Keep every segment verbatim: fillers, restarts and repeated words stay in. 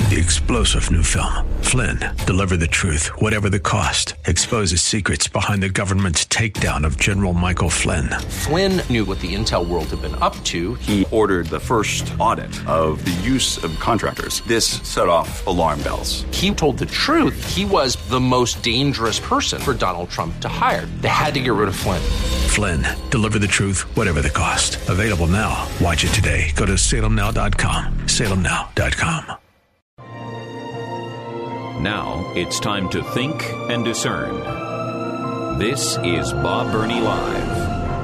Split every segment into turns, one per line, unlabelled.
The explosive new film, Flynn, deliver the truth, whatever the cost, exposes secrets behind the government's takedown of General Michael Flynn.
Flynn knew what the intel world had been up to.
He ordered the first audit of the use of contractors. This set off alarm bells.
He told the truth. He was the most dangerous person for Donald Trump to hire. They had to get rid of Flynn.
Flynn, deliver the truth, whatever the cost. Available now. Watch it today. Go to salem now dot com. salem now dot com.
Now it's time to think and discern. This is Bob Burney Live.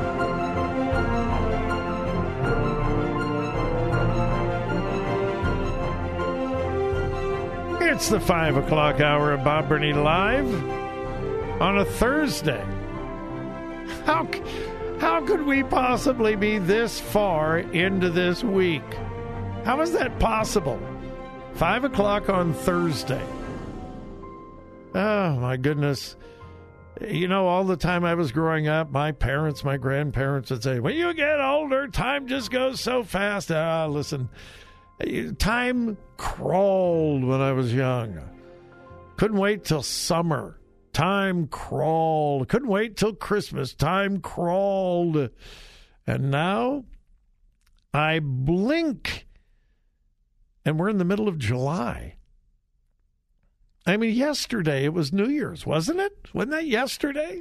It's the five o'clock hour of Bob Burney Live on a Thursday. How, how could we possibly be this far into this week? How is that possible? Five o'clock on Thursday. Oh, my goodness. You know, all the time I was growing up, my parents, my grandparents would say, when you get older, time just goes so fast. Ah, listen, time crawled when I was young. Couldn't wait till summer. Time crawled. Couldn't wait till Christmas. Time crawled. And now I blink, and we're in the middle of July. I mean, yesterday it was New Year's, wasn't it? Wasn't that yesterday?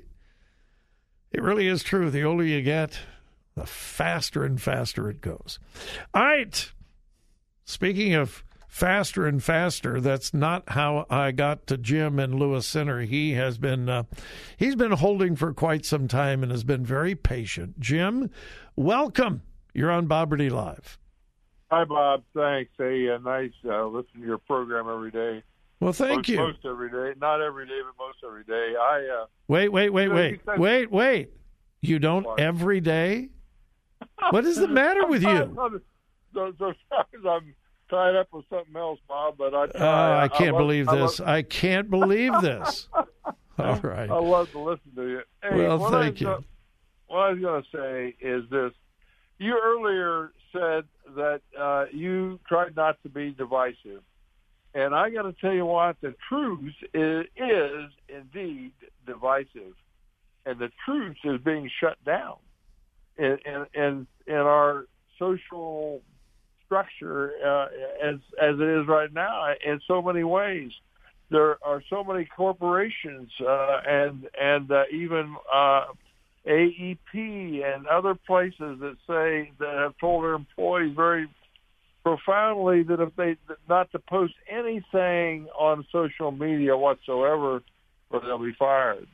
It really is true. The older you get, the faster and faster it goes. All right. Speaking of faster and faster, that's not how I got to Jim in Lewis Center. He has been uh, he's been holding for quite some time and has been very patient. Jim, welcome. You're on Bob Burney Live.
Hi, Bob. Thanks. Hey, uh, nice uh, listen to your program every day.
Well, thank
most,
you.
Most every day. Not every day, but most every day. I uh,
Wait, wait, wait,
you know,
wait.
said,
wait, wait. You don't
what?
every day? What is the matter with you?
So, so I'm tied up with something else, Bob, but I
Oh,
try.
I can't
I love,
believe
I
this.
love,
I can't believe this. All right.
I love to listen to you. Hey,
Well,
what
thank
I
you.
Gonna, what I was going to say is this. You earlier said that uh, you tried not to be divisive. And I got to tell you what, the truth is, is indeed divisive. And the truth is being shut down in, in, in, in our social structure uh, as as it is right now in so many ways. There are so many corporations uh, and and uh, even uh, A E P and other places that say that have told their employees very profoundly that if they not to post anything on social media whatsoever, or they'll be fired.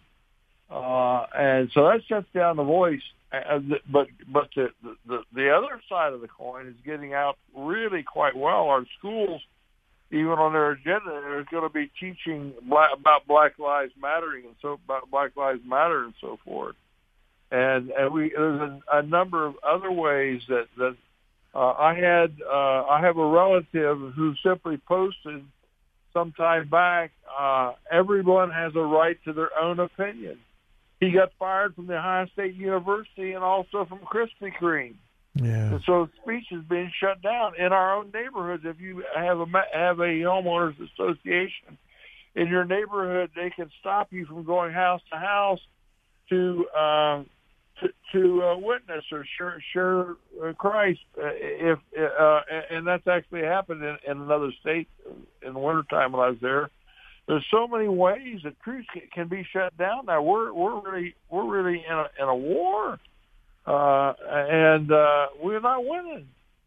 Uh, and so that shuts down the voice. Uh, but but the, the the other side of the coin is getting out really quite well. Our schools, even on their agenda, are going to be teaching black, about Black Lives Mattering and so about Black Lives Matter and so forth. And and we there's a, a number of other ways that that uh, I had uh, I have a relative who simply posted some time back. Uh, everyone has a right to their own opinion. He got fired from the Ohio State University and also from Krispy Kreme.
Yeah.
And so speech is being shut down in our own neighborhoods. If you have a have a homeowners association in your neighborhood, they can stop you from going house to house to uh, to, to uh, witness or share, share uh, Christ. Uh, if uh, and that's actually happened in, in another state in the wintertime when I was there. There's so many ways that truth can be shut down. Now we're we're really we're really in a in a war, uh, and uh, we're not winning.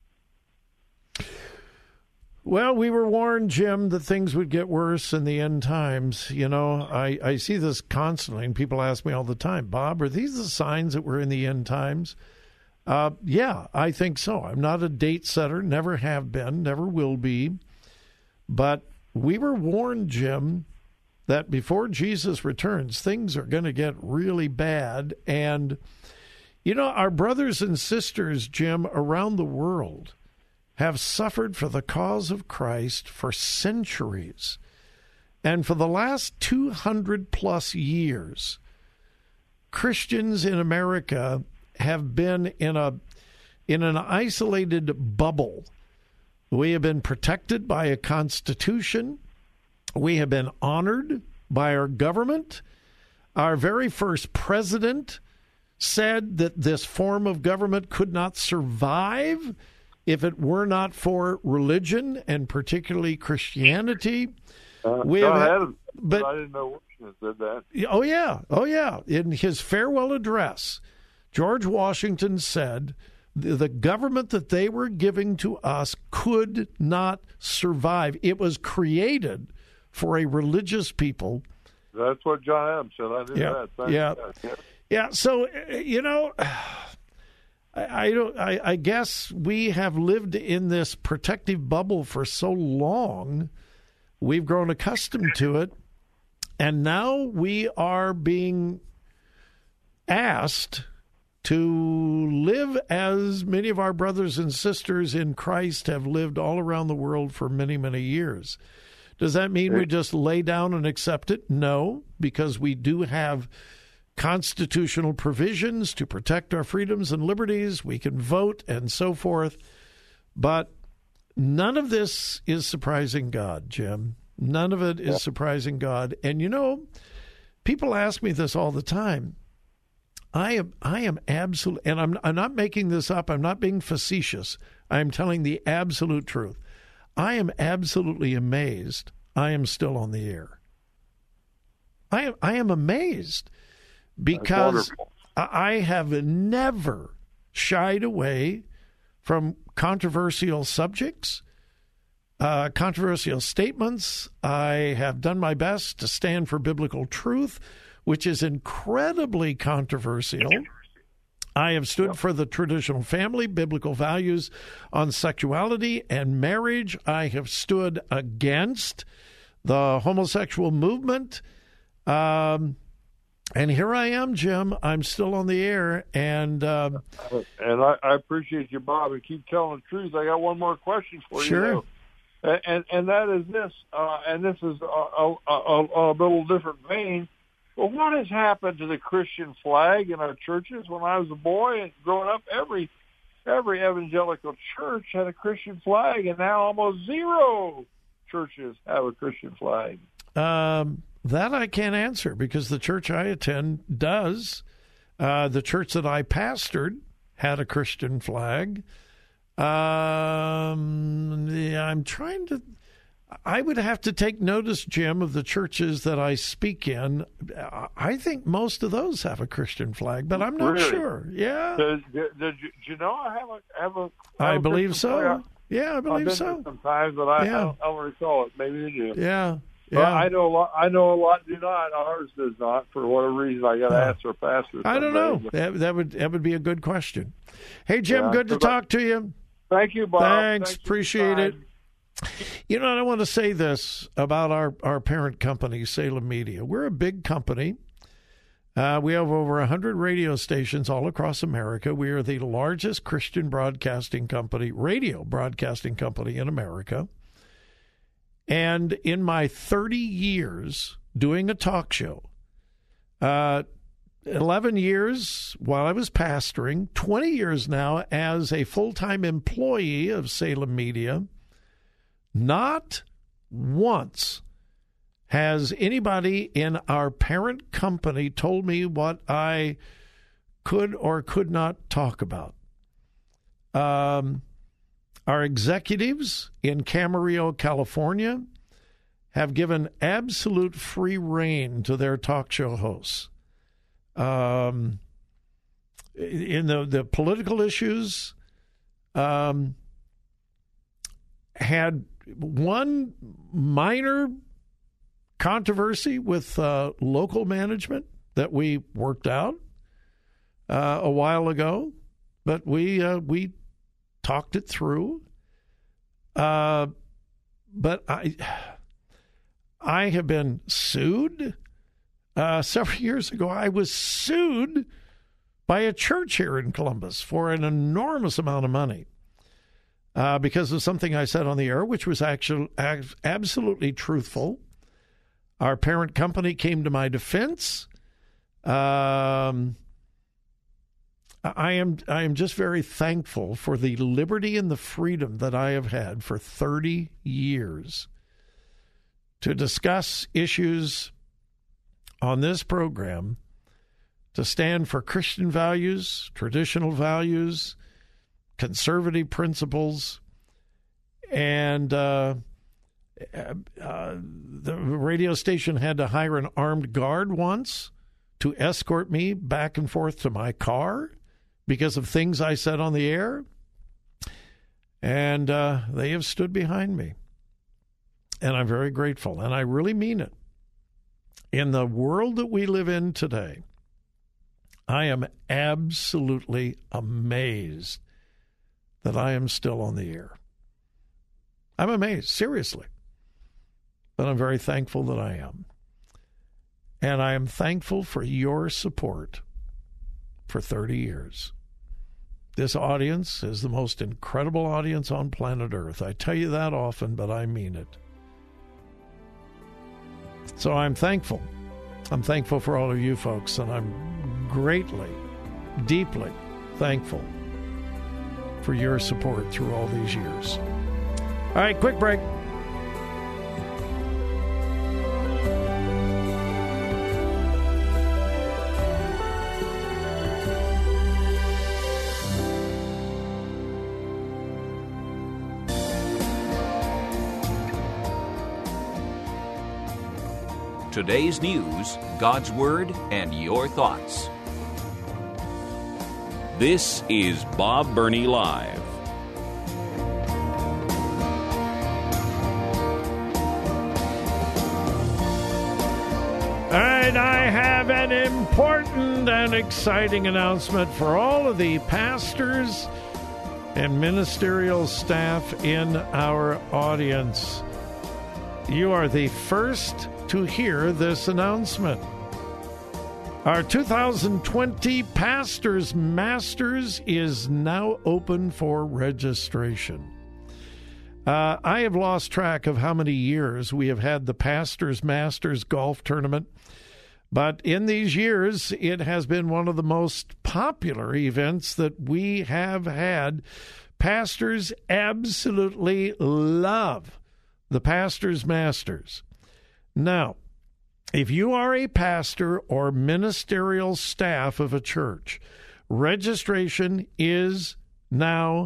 Well, we were warned, Jim, that things would get worse in the end times. You know, I, I see this constantly, and people ask me all the time, Bob, are these the signs that we're in the end times? Uh, yeah, I think so. I'm not a date setter, never have been, never will be, but we were warned, Jim, that before Jesus returns, things are going to get really bad. And, you know, our brothers and sisters, Jim, around the world have suffered for the cause of Christ for centuries. And for the last two hundred plus years, Christians in America have been in a in an isolated bubble We have been protected by a constitution. We have been honored by our government. Our very first president said that this form of government could not survive if it were not for religion, and particularly Christianity.
Uh,
we
John
have,
Adams,
but
I didn't know Washington said that.
Oh, yeah. Oh, yeah. In his farewell address, George Washington said the, the government that they were giving to us could not survive. It was created for a religious people.
That's what John Adams said. I did
yeah.
that. Thank
yeah.
you. Yeah.
Yeah. So, you know, I, I don't. I, I guess we have lived in this protective bubble for so long. We've grown accustomed to it, and now we are being asked to live as many of our brothers and sisters in Christ have lived all around the world for many, many years. Does that mean we just lay down and accept it? No, because we do have constitutional provisions to protect our freedoms and liberties. We can vote and so forth. But none of this is surprising God, Jim. None of it is yeah. surprising God. And, you know, people ask me this all the time. I am I am absolutely, and I'm, I'm not making this up. I'm not being facetious. I'm telling the absolute truth. I am absolutely amazed I am still on the air. I am, I am amazed because I have never shied away from controversial subjects, uh, controversial statements. I have done my best to stand for biblical truth, which is incredibly controversial. I have stood for the traditional family, biblical values on sexuality and marriage. I have stood against the homosexual movement. Um, and here I am, Jim. I'm still on the air. And um,
and I, I appreciate you, Bob, and keep telling the truth. I got one more question for
sure.
you. Sure. And, and that is this, uh, and this is a, a, a, a little different vein. Well, what has happened to the Christian flag in our churches? When I was a boy and growing up, every every evangelical church had a Christian flag, and now almost zero churches have a Christian flag.
Um, that I can't answer because the church I attend does. Uh, the church that I pastored had a Christian flag. Um, yeah, I'm trying to... I would have to take notice, Jim, of the churches that I speak in. I think most of those have a Christian flag, but I'm not
really?
sure. Yeah.
Did, did, did, you, did you know I have a have a? Have
I
a
believe
Christian
so.
flag?
Yeah, I believe
I've been
so.
there sometimes, but I,
yeah.
I, don't, I don't recall it. Maybe you do.
Yeah.
Yeah. Well, I know a lot. I know a lot do not. Ours does not. For whatever reason, I got to
yeah.
ask our pastor.
I don't know. That, that would that would be a good question. Hey, Jim, yeah. good to talk to you.
Thank you, Bob.
Thanks.
Thank
Appreciate it. You know, I want to say this about our, our parent company, Salem Media. We're a big company. Uh, we have over one hundred radio stations all across America. We are the largest Christian broadcasting company, radio broadcasting company in America. And in my thirty years doing a talk show, uh, eleven years while I was pastoring, twenty years now as a full-time employee of Salem Media, not once has anybody in our parent company told me what I could or could not talk about. Um, our executives in Camarillo, California, have given absolute free rein to their talk show hosts. Um, in the, the political issues, um, had one minor controversy with uh, local management that we worked out uh, a while ago, but we uh, we talked it through. Uh, but I I have been sued. Uh, several years ago, I was sued by a church here in Columbus for an enormous amount of money. Uh, because of something I said on the air, which was actually absolutely truthful. Our parent company came to my defense. Um, I am I am just very thankful for the liberty and the freedom that I have had for thirty years to discuss issues on this program, to stand for Christian values, traditional values, conservative principles, and uh, uh, the radio station had to hire an armed guard once to escort me back and forth to my car because of things I said on the air, and uh, they have stood behind me, and I'm very grateful, and I really mean it. In the world that we live in today, I am absolutely amazed that I am still on the air. I'm amazed, seriously, but I'm very thankful that I am. And I am thankful for your support for thirty years. This audience is the most incredible audience on planet Earth. I tell you that often, but I mean it. So I'm thankful. I'm thankful for all of you folks, and I'm greatly, deeply thankful for your support through all these years. All right, quick break.
Today's news, God's Word, and your thoughts. This is Bob Burney Live.
All right, I have an important and exciting announcement for all of the pastors and ministerial staff in our audience. You are the first to hear this announcement. Our two thousand twenty Pastors Masters is now open for registration. Uh, I have lost track of how many years we have had the Pastors Masters golf tournament, but in these years, it has been one of the most popular events that we have had. Pastors absolutely love the Pastors Masters. Now, if you are a pastor or ministerial staff of a church, registration is now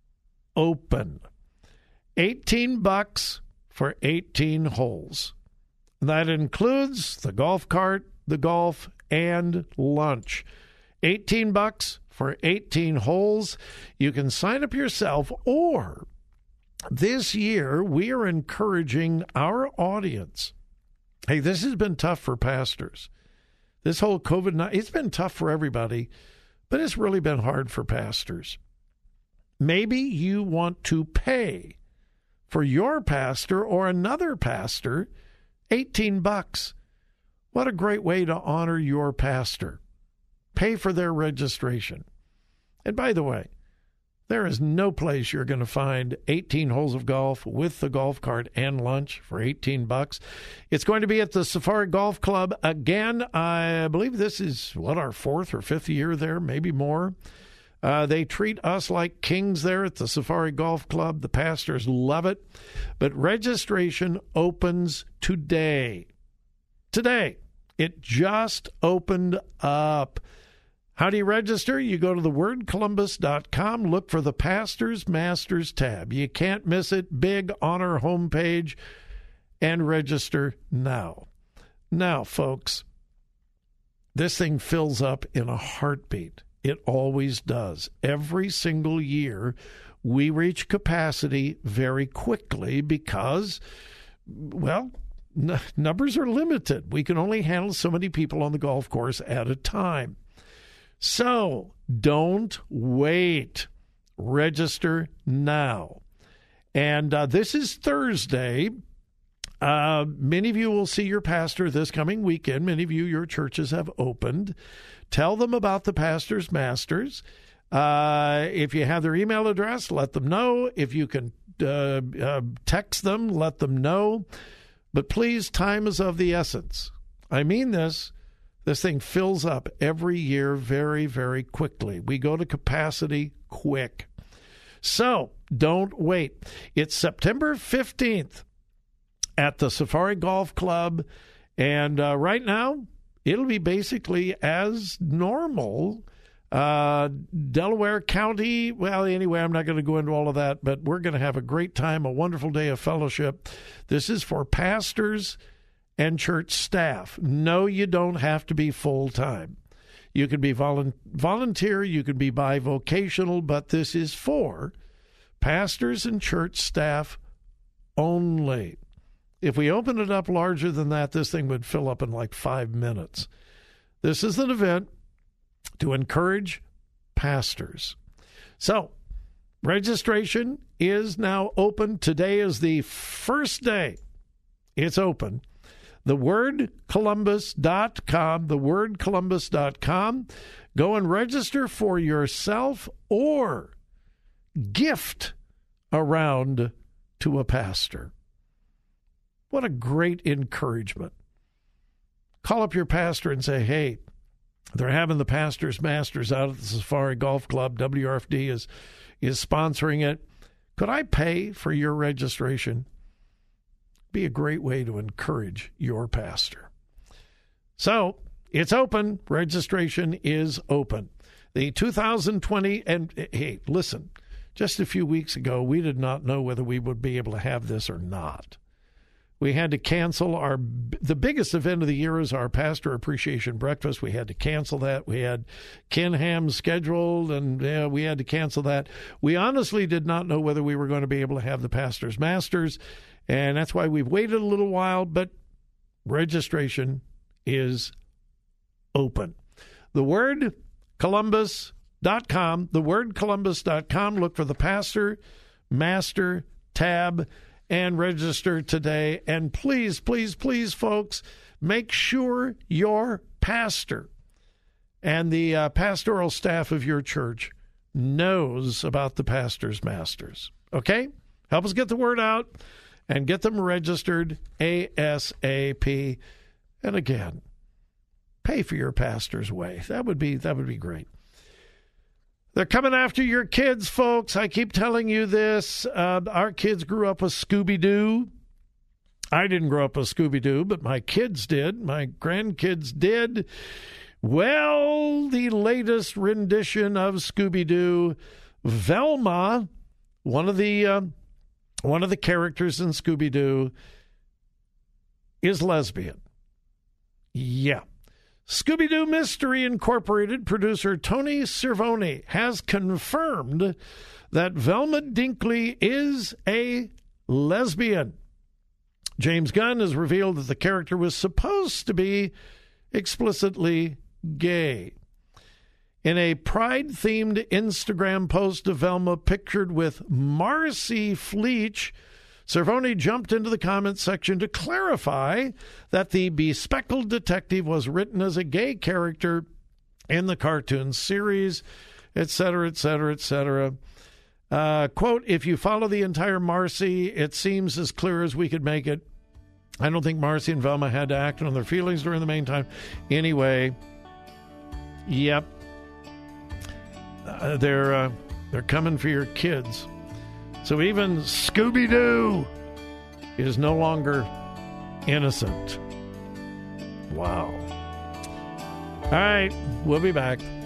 open. eighteen bucks for eighteen holes. That includes the golf cart, the golf, and lunch. eighteen bucks for eighteen holes. You can sign up yourself, or this year we are encouraging our audience. Hey, this has been tough for pastors. This whole COVID nineteen, it's been tough for everybody, but it's really been hard for pastors. Maybe you want to pay for your pastor or another pastor eighteen bucks. What a great way to honor your pastor. Pay for their registration. And by the way, there is no place you're going to find eighteen holes of golf with the golf cart and lunch for eighteen bucks. It's going to be at the Safari Golf Club again. I believe this is, what, our fourth or fifth year there, maybe more. Uh, they treat us like kings there at the Safari Golf Club. The pastors love it. But registration opens today. Today. It just opened up. How do you register? You go to the word columbus dot com, look for the Pastors Masters tab. You can't miss it. Big on our homepage, and register now. Now, folks, this thing fills up in a heartbeat. It always does. Every single year, we reach capacity very quickly because, well, n- numbers are limited. We can only handle so many people on the golf course at a time. So don't wait. Register now. And uh, this is Thursday. Uh, many of you will see your pastor this coming weekend. Many of you, your churches have opened. Tell them about the Pastors Masters. Uh, if you have their email address, let them know. If you can uh, uh, text them, let them know. But please, time is of the essence. I mean this. This thing fills up every year very, very quickly. We go to capacity quick. So don't wait. It's September fifteenth at the Safari Golf Club. And uh, right now, it'll be basically as normal. Uh, Delaware County, well, anyway, I'm not going to go into all of that, but we're going to have a great time, a wonderful day of fellowship. This is for pastors and church staff. No, you don't have to be full-time. You can be volu- volunteer, you can be bivocational, but this is for pastors and church staff only. If we open it up larger than that, this thing would fill up in like five minutes. This is an event to encourage pastors. So, registration is now open. Today is the first day it's open. the word columbus dot com, the word columbus dot com. Go and register for yourself or gift around to a pastor. What a great encouragement. Call up your pastor and say, hey, they're having the Pastors Masters out at the Safari Golf Club. W R F D is, is sponsoring it. Could I pay for your registration? Be a great way to encourage your pastor. So, it's open. Registration is open. The two thousand twenty, and hey, listen, just a few weeks ago, we did not know whether we would be able to have this or not. We had to cancel our, the biggest event of the year is our Pastor Appreciation Breakfast. We had to cancel that. We had Ken Ham scheduled, and yeah, we had to cancel that. We honestly did not know whether we were going to be able to have the Pastors Masters, and that's why we've waited a little while, but registration is open. The word columbus dot com, the word columbus dot com. Look for the Pastor Master tab and register today. And please, please, please, folks, make sure your pastor and the uh, pastoral staff of your church knows about the Pastors Masters. Okay? Help us get the word out and get them registered ASAP. And again, pay for your pastor's way. That would be that would be great. They're coming after your kids, folks. I keep telling you this. Uh, our kids grew up with Scooby-Doo. I didn't grow up with Scooby-Doo, but my kids did. My grandkids did. Well, the latest rendition of Scooby-Doo, Velma, one of the uh, one of the characters in Scooby-Doo, is lesbian. Yeah. Scooby-Doo Mystery Incorporated producer Tony Cervone has confirmed that Velma Dinkley is a lesbian. James Gunn has revealed that the character was supposed to be explicitly gay. In a Pride-themed Instagram post of Velma pictured with Marcy Fleech, Cervone jumped into the comments section to clarify that the bespectacled detective was written as a gay character in the cartoon series, et cetera, et cetera, et cetera. Uh, quote, if you follow the entire Marcy, it seems as clear as we could make it. I don't think Marcy and Velma had to act on their feelings during the main time. Anyway, yep. Uh, they're, uh, they're coming for your kids. So even Scooby-Doo is no longer innocent. Wow. All right, we'll be back.